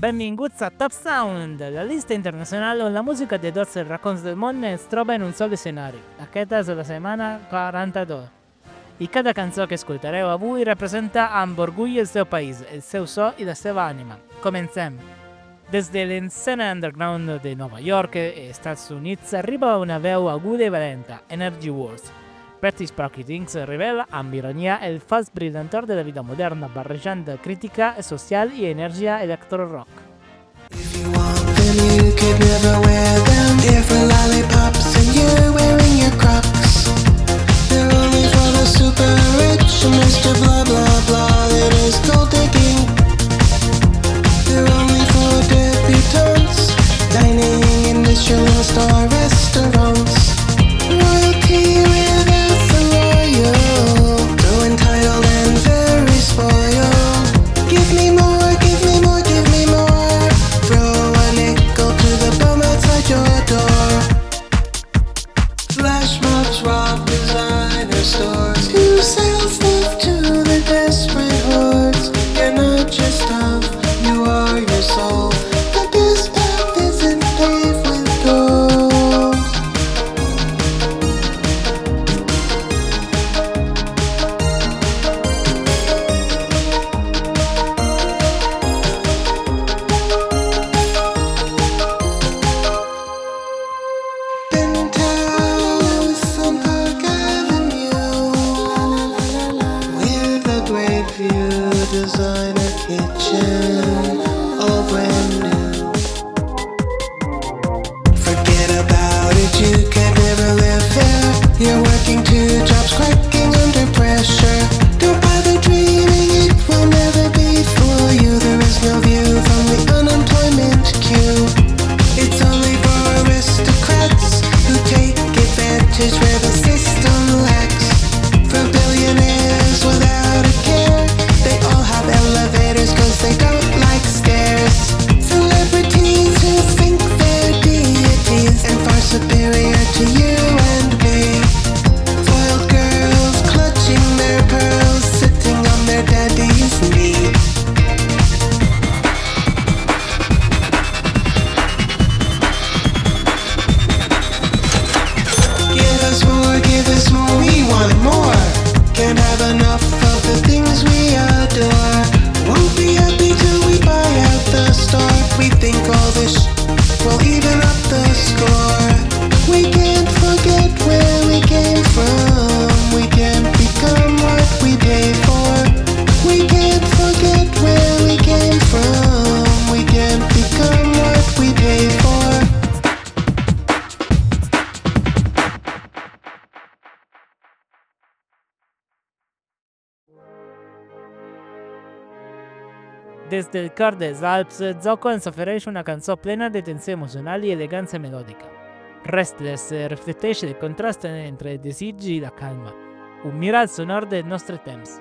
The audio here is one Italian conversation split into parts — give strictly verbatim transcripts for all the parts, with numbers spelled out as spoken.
benvinguts a Top Sound, la llista internacional on la música de tots els racons del món es troba en un sol escenari. Aquesta és la setmana quaranta-dos. I cada cançó que escoltareu avui representa amb orgull el seu país, el seu so i la seva ànima. Comencem! Des de l'escena underground de Nova York i Estats Units arriba una veu aguda i valenta, Energy Wars. Pretty Sparky Things revela amb ironia el fals brillantor de la vida moderna barrejant crítica social i energia electro-rock. If you want them, you could never wear them. Different lollipops and you're wearing your Crocs. They're only for the super rich and Mister Blah Blah Blah that is gold digging. They're only for debutantes dining in Michelin star restaurants. Royalty without the royal, so entitled and very spoiled. Give me more, give me more, give me more. Throw a nickel to the bum outside your door. Flash mobs rob designer stores to sell stuff to the desperate hordes. You're not just stuff, you are your soul. But this path isn't paved with gold. Penthouse on Park Avenue with a great view, designer kitchen, all brand new. Forget about it, you can never live there. You're working two jobs, cracking under pressure. Don't bother dreaming, it will never be for you. There is no view from the unemployment queue. It's only for aristocrats who take advantage where the system lacks. For billionaires without a care, they all have elevators cause they don't like stairs. Celebrities who think they're deities and far superior to you and me. Foiled girls clutching their pearls, sitting on their daddy's knee. Give us more, give us more, we want more. Can't have enough of the things we adore. Won't be happy till we buy out the store. We think all this sh- will even up the score. We can't forget where we came from. We can't become what we pay for. We can't forget where we came from. We can't become what we pay for. Des del cor dels Alps, Zoco ens ofereix una cançó plena de tensió emocional i elegància melòdica. Restless reflecteix el contrast entre el desig i la calma, un miral sonor del nostre temps.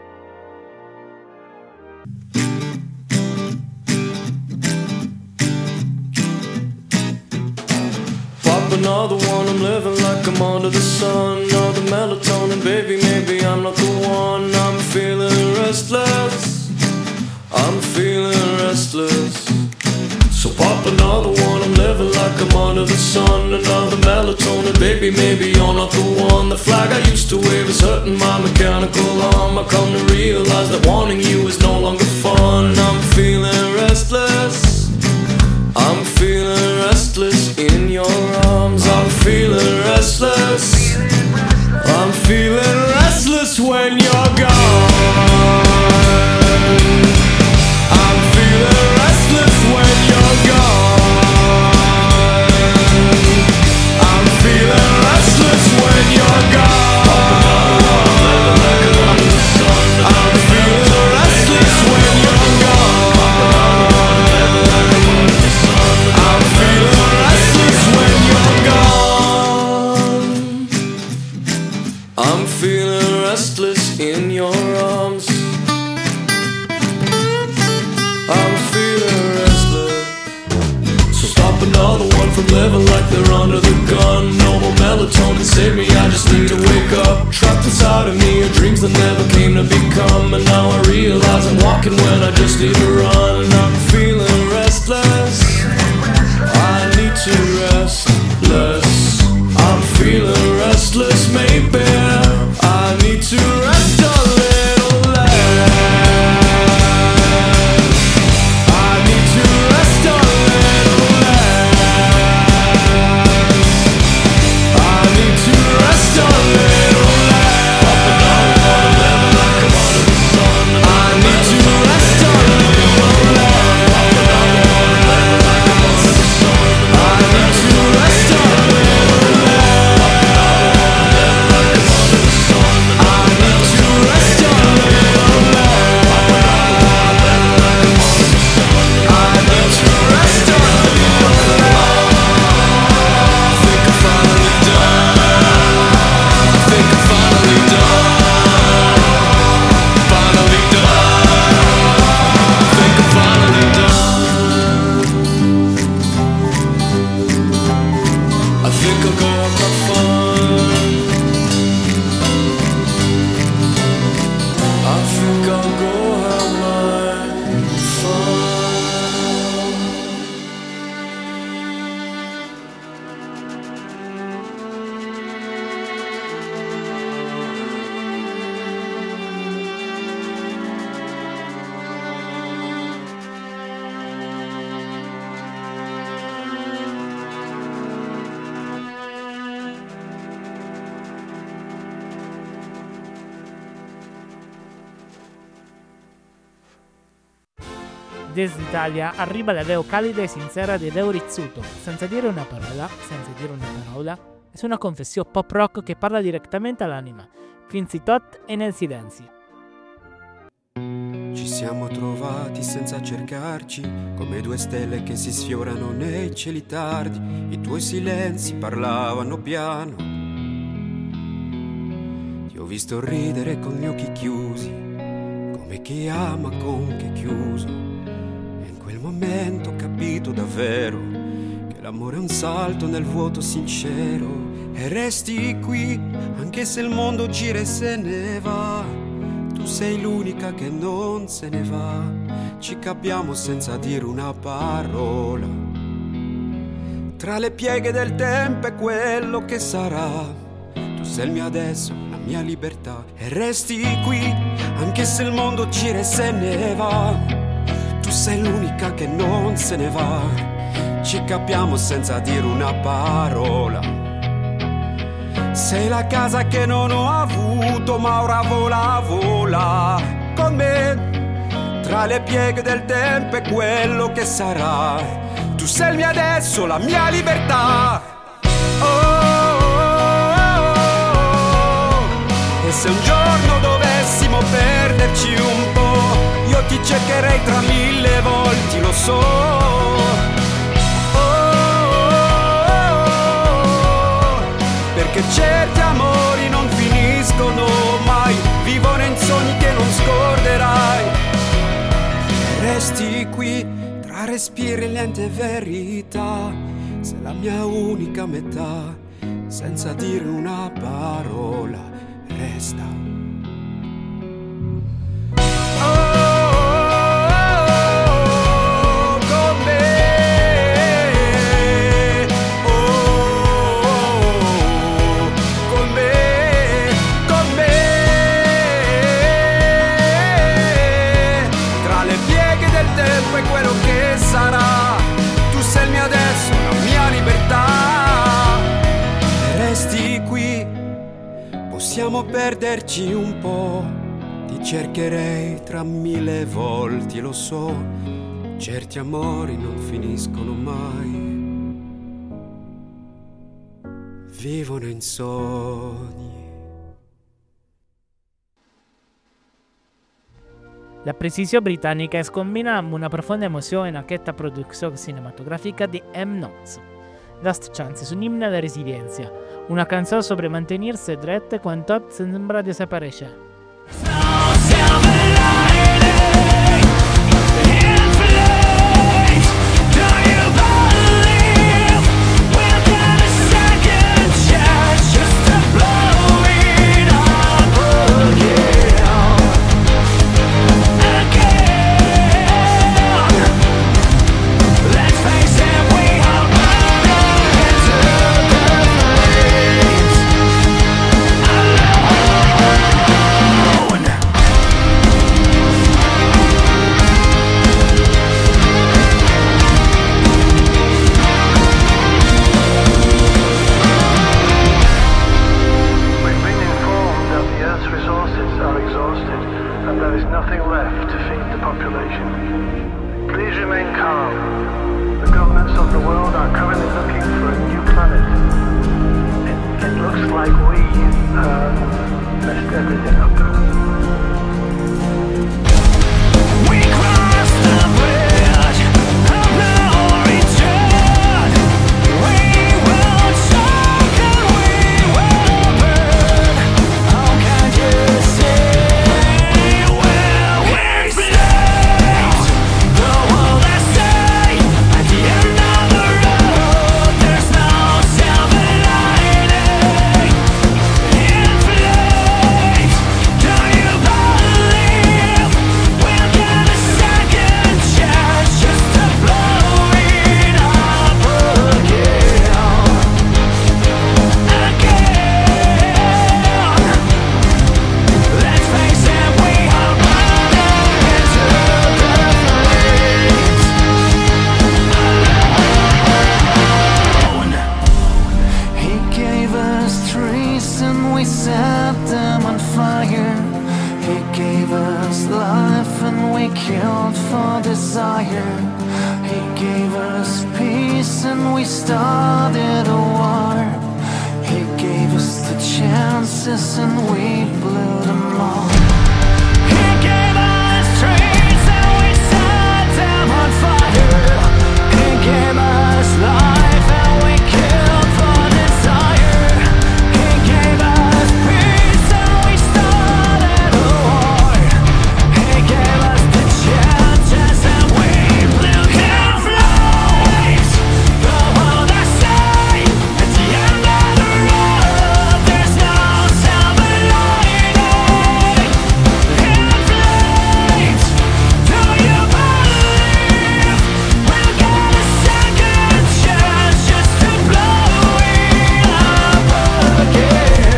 Pop another one, I'm living like I'm under the sun. All the melatonin, baby, maybe I'm not the one. I'm feeling restless, I'm feeling restless. So pop another one, I'm living like I'm under the sun. Another melatonin, baby, maybe you're not the one. The flag I used to wave is hurting my mechanical arm. I come to realize that wanting you is no longer fun. I'm feeling restless, I'm feeling restless in your arms. I'm feeling restless, I'm feeling restless when you're gone. I'm feeling restless when you're gone. I'm feeling restless when you're gone. I'm feeling restless when you're gone. I'm feeling restless when you're gone. I'm feeling restless in your arms. I'm feeling restless. So stop another one from living like they're under the gun. No more melatonin, save me, I just need to wake up. Trapped inside of me are dreams that never came to become. And now I realize I'm walking when I just need to run. I'm feeling restless. to restless. I'm feeling restless, maybe I need to rest a little less. I need to rest a little less. I need to rest a little less. Up and down the water, living like I'm under the sun. I need to rest a little less. Up and down the water, living like I'm under the sun. I need to rest a little less. Up and down the water, living like I'm under the sun. I need to rest a little less. Up and down the water, living like I'm under the sun. I need to rest a little less. I think I'm finally done. I think I'm finally done. Finally done. I think I'm finally done. I think I'll go have my fun. I think I'll go have my fun. Desde Italia arriva la veo calida e sincera di Leo Rizzuto, senza dire una parola, senza dire una parola, è una confessione pop rock che parla direttamente all'anima, fins i tot e nel silenzio. Ci siamo trovati senza cercarci, come due stelle che si sfiorano nei cieli tardi. I tuoi silenzi parlavano piano. Ti ho visto ridere con gli occhi chiusi, come chi ama con che chiuso. E in quel momento ho capito davvero che l'amore è un salto nel vuoto sincero. E resti qui, anche se il mondo gira e se ne va. Tu sei l'unica che non se ne va. Ci capiamo senza dire una parola. Tra le pieghe del tempo e quello che sarà. Tu sei il mio adesso, la mia libertà. E resti qui, anche se il mondo gira e se ne va. Tu sei l'unica che non se ne va. Ci capiamo senza dire una parola. Sei la casa che non ho avuto, ma ora vola, vola con me. Tra le pieghe del tempo e quello che sarà. Tu sei il mio adesso, la mia libertà. Oh, oh, oh, oh. E se un giorno dovessimo perderci un po', io ti cercherei tra mille volti, lo so. Che certi amori non finiscono mai, vivono in sogni che non scorderai. Resti qui tra respiri e lente verità. Sei la mia unica metà, senza dire una parola, resta. Possiamo perderci un po', ti cercherei tra mille volti, lo so, certi amori non finiscono mai, vivono in sogni. La precisione britannica scombina una profonda emozione in questa produzione cinematografica di M. Knox. Last Chance è un inno alla resilienza, una canzone sobre mantenersi drette quando tot sembra desaparecer. Let's face it, we all know is nothing left to feed the population. Please remain calm. The governments of the world are currently looking for a new planet. It, it looks like we have messed everything up. We crossed the bridge of no return. We will choke and we will burn. How can you say where we're safe? The world has say at the end of the road there's no silver lining. In flames, do you believe we'll get a second chance just to blow it up again? Again. Let's face it, we are running into the flames alone. He gave us trees and we set them on fire. He gave us life and we killed for desire. He gave us peace and we started a war. He gave us the chances and we blew them all. He gave us trees and we set them on fire. He gave us life and we killed for desire. He gave us peace and we started a war. He gave us the chances and we blew them flames. The world has say at the end of the road there's no silver lining. In flames, do you believe we'll get a second chance just to blow it up again?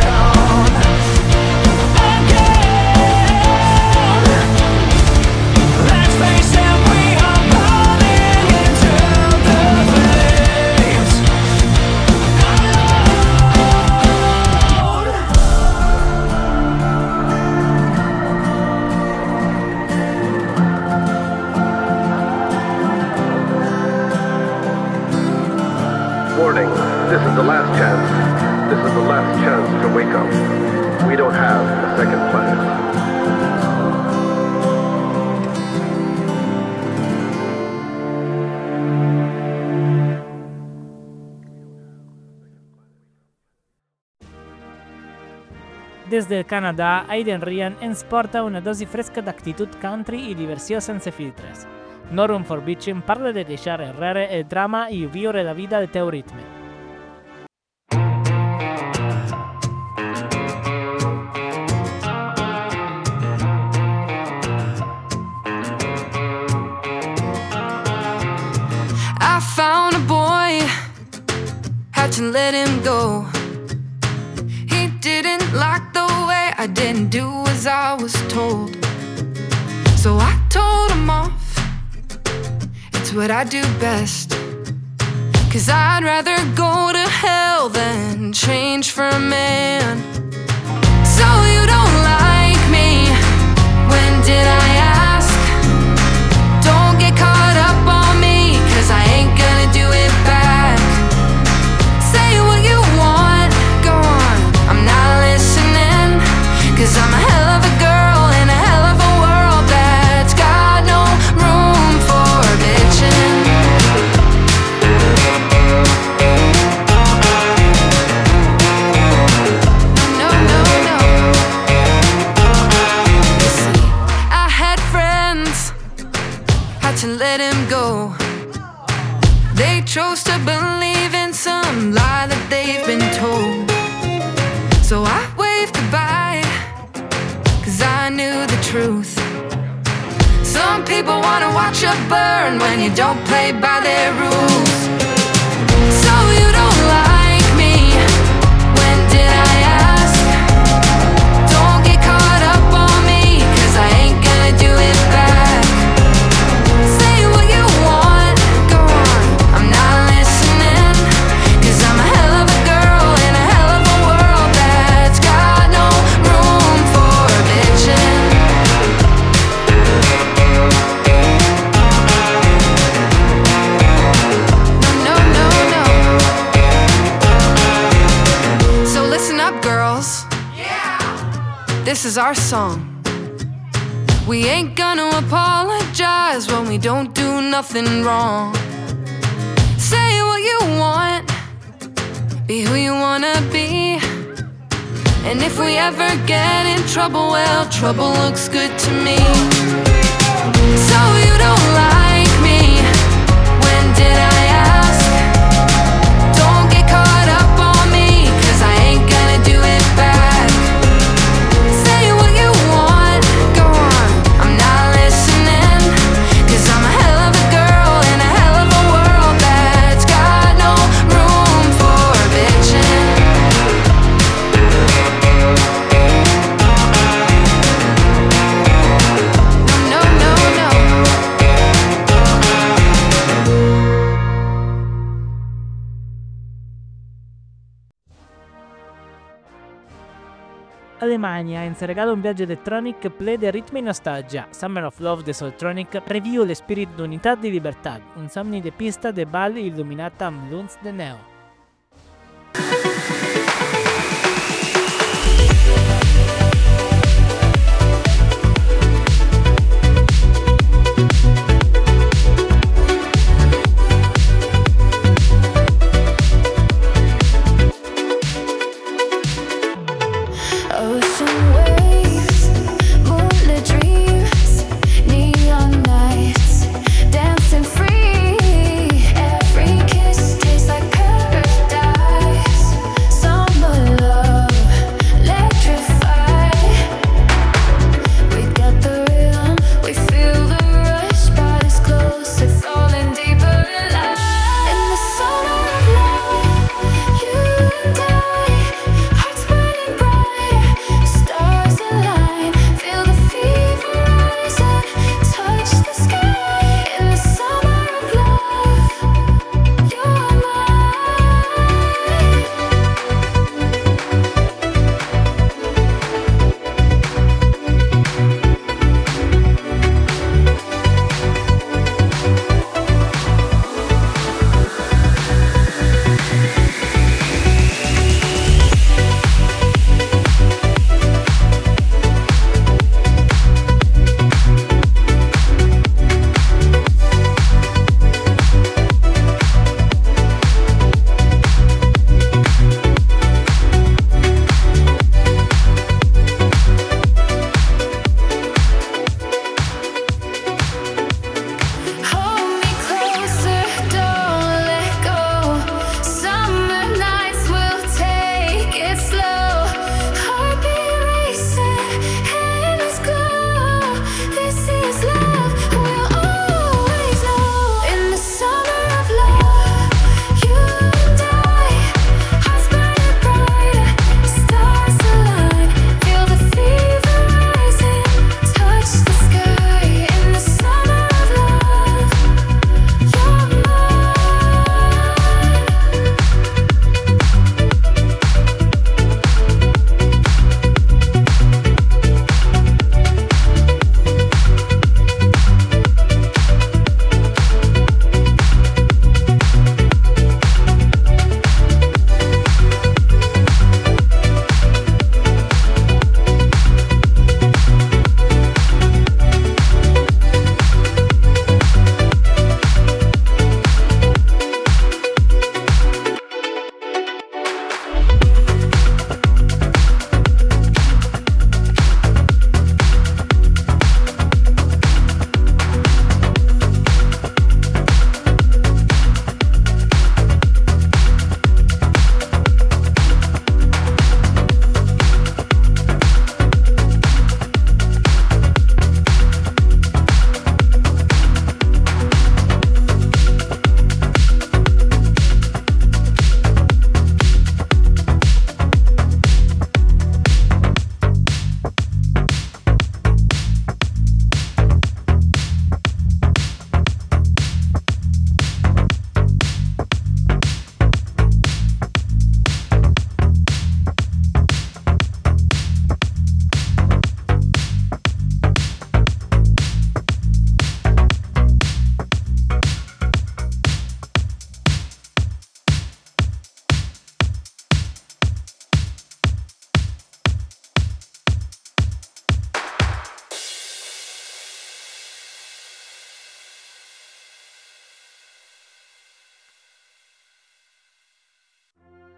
Again. Let's face it, we are running into the flames alone. Warning, this is the last chance. This is the last chance to wake up. We don't have a second planet. Desde el Canadá, Aiden Ryan ens porta una dosi fresca d'actitud country i diversió sense filtres. No Room for Bitching parla de deixar enrere el drama i viure la vida al teu ritme. I found a boy, had to let him go. He didn't like the way I didn't do as I was told. So I told him off, it's what I do best. Cause I'd rather go to hell than change for a man. So you don't like me, when did I ask? Don't get caught up on me, cause I ain't gonna do it back. Say what you want, go on, I'm not listening. Cause I'm a hell of a girl in a hell of a world that's got no room for bitching. No, no, no. You see, I had friends, had to let him go. They chose to believe in some lie that they've been told. So I waved goodbye, cause I knew the truth. Some people wanna watch you burn when you don't play by their rules. So you don't like me, when did I ask? Don't get caught up on me, cause I ain't gonna do it back. Say what you want, go on, I'm not listening. Cause I'm a hell of a girl in a hell of a world that's got no room for bitching. our song. We ain't gonna apologize when we don't do nothing wrong. Say what you want, be who you wanna be. And if we ever get in trouble, well, trouble looks good to me. So you don't like me, when did I ask? Don't get caught up on me, cause I ain't gonna do it back. Say what you want, go on, I'm not listening. Cause I'm a hell of a girl in a hell of a world that's got no room for bitching. No, no, no, no. Alemania ens regala un viaggio electronic play de ritmi e nostalgia. Summer of Love de Soltronic preview l'espírit d'unitat i llibertat, un somni de pista de ball il·luminat amb llums de neo. Ocean waves, moonlit dreams, neon nights, dancing free. Every kiss tastes like paradise.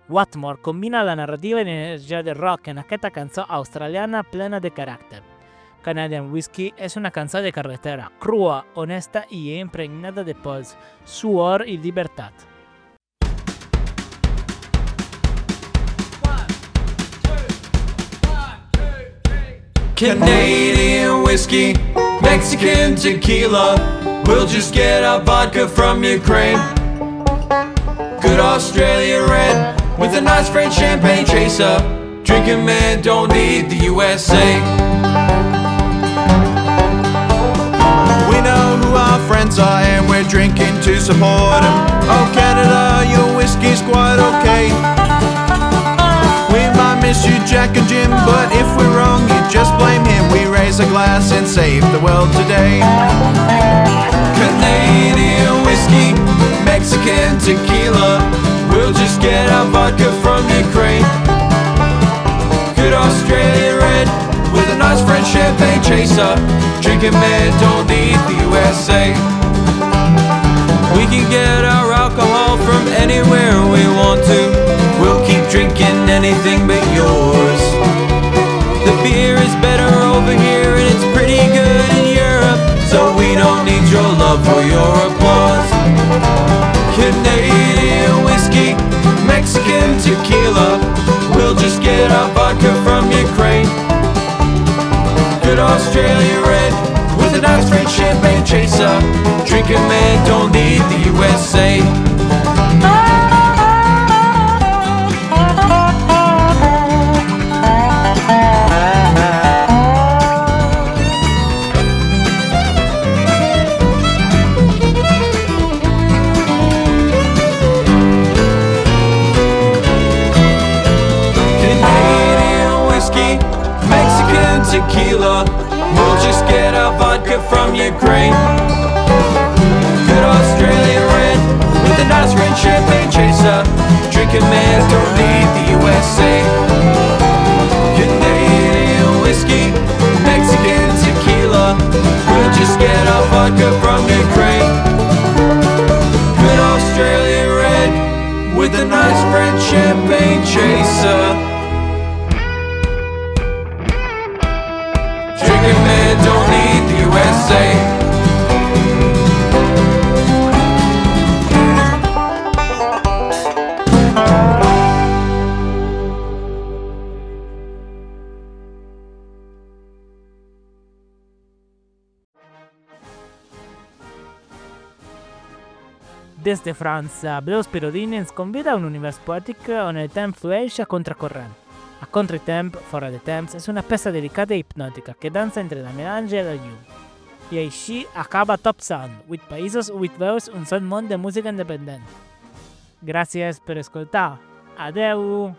Whatmore combina la narrativa e l'energia del rock en aquesta cançó australiana plena de caràcter. Canadian Whiskey és una cançó de carretera, crua, honesta i impregnada de pols, suor i llibertat. Canadian whiskey, Mexican tequila. We'll just get our vodka from Ukraine. Good Australian red with a nice French champagne chaser. Drinking man don't need the U S A. We know who our friends are and we're drinking to support them. Oh Canada, your whiskey's quite okay. We might miss you Jack and Jim, but if we're wrong you just blame him. We raise a glass and save the world today. Canadian whiskey, Mexican tequila. We'll just get our vodka from Ukraine. Good Australian red with a nice French champagne chaser. Drinking man don't need the U S A. We can get our alcohol from anywhere we want to. We'll keep drinking anything but yours. The beer is better over here and it's pretty good in Europe, so we don't need your love or your applause. Canadian whiskey, Mexican tequila. We'll just get our vodka from Ukraine. Good Australian red with a nice French champagne chaser. Drinking man don't need the U S A. Tequila, we'll just get our vodka from Ukraine. Good Australian red with a nice French champagne chaser. Drinking man don't need the U S A. Canadian whiskey, Mexican tequila. We'll just get our vodka from Ukraine. Good Australian red with a nice French champagne chaser. Drinking man don't need the U S A. Des de França, Bleus Pirodini ens convida a un univers poètic on el temps flueix a contracorrent. A contratemp, fora de temps, és una peça delicada i hipnòtica que dansa entre la melange i la llum. I així acaba Top Sound, vuit països, vuit veus, un sol món de música independent. Gràcies per escoltar. Adeu!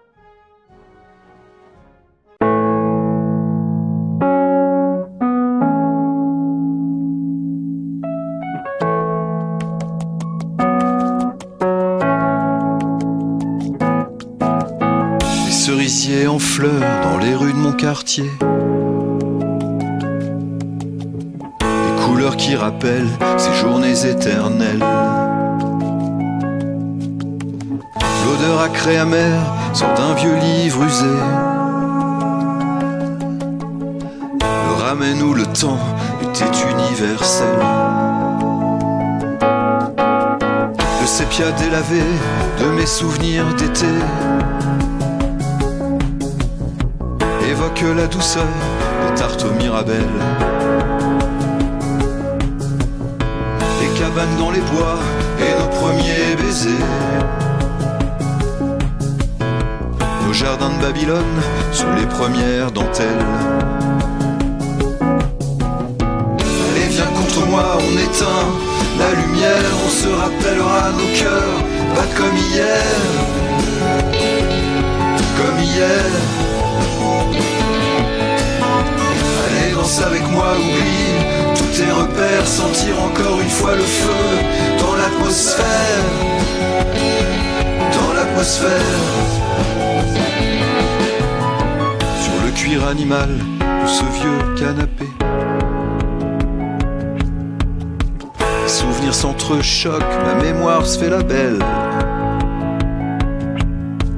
Cerisier en fleurs dans les rues de mon quartier. Des couleurs qui rappellent ces journées éternelles. L'odeur acrée amère sort d'un vieux livre usé. Le ramène où le temps était universel. Le sépia délavé de mes souvenirs d'été évoque la douceur des tartes aux mirabelles. Les cabanes dans les bois et nos premiers baisers. Nos jardins de Babylone sous les premières dentelles. Allez viens contre moi, on éteint la lumière. On se rappellera nos cœurs, pas comme hier. Comme hier. Allez danse avec moi, oublie tous tes repères. Sentir encore une fois le feu dans l'atmosphère. Dans l'atmosphère. Sur le cuir animal de ce vieux canapé. Les souvenirs s'entrechoquent, ma mémoire se fait la belle.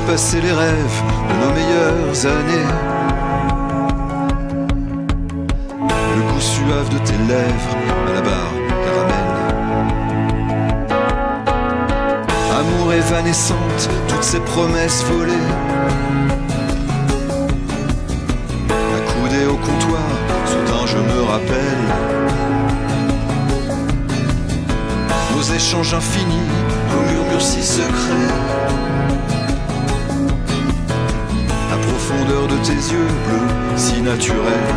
passer les rêves de nos meilleures années. Le goût suave de tes lèvres à la barre caramel. Amour évanescente, toutes ces promesses volées. Accoudé au comptoir, soudain je me rappelle nos échanges infinis, nos murmures si secrets. La profondeur de tes yeux bleus, si naturels.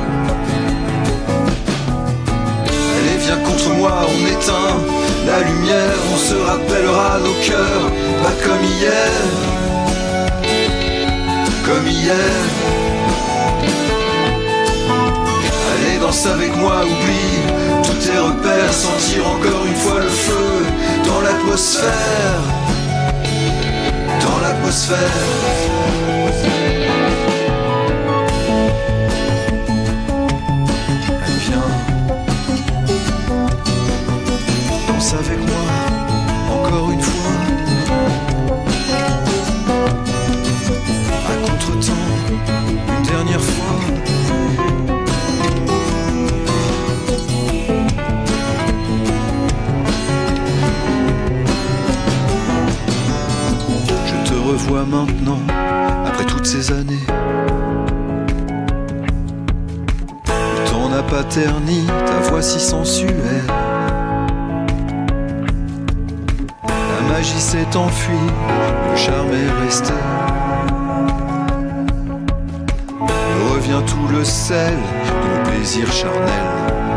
Allez, viens contre moi, on éteint la lumière, on se rappellera nos cœurs, pas comme hier, comme hier. Allez, danse avec moi, oublie tous tes repères, sentir encore une fois le feu dans l'atmosphère, dans l'atmosphère. Allez, viens, danse avec moi, encore une fois, à contre-temps, une dernière fois. Revois maintenant, après toutes ces années. Le temps n'a pas terni ta voix si sensuelle. La magie s'est enfuie, le charme est resté. Me revient tout le sel de nos plaisirs charnels.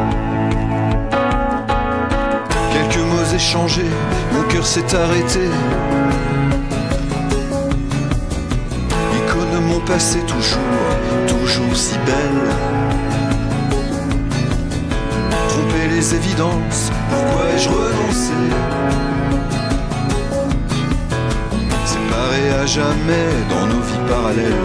Quelques mots échangés, mon cœur s'est arrêté. Mon passé toujours, toujours si belle. Tromper les évidences, pourquoi ai-je renoncé? Séparés à jamais dans nos vies parallèles.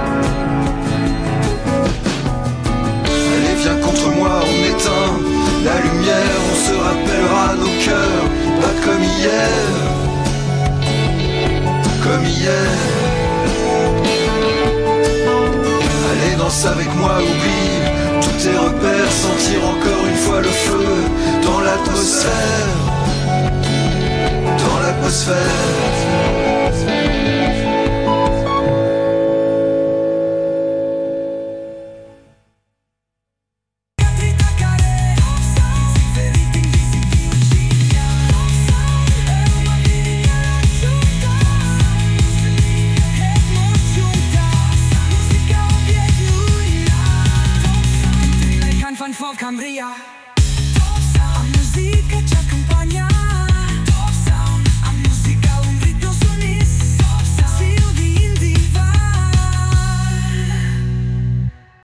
Allez, viens contre moi, on éteint la lumière, on se rappellera nos cœurs, pas comme hier, comme hier. Allez, danse avec moi, oublie tous tes repères, sentir encore une fois le feu dans l'atmosphère, dans l'atmosphère. Cambria, a musica ci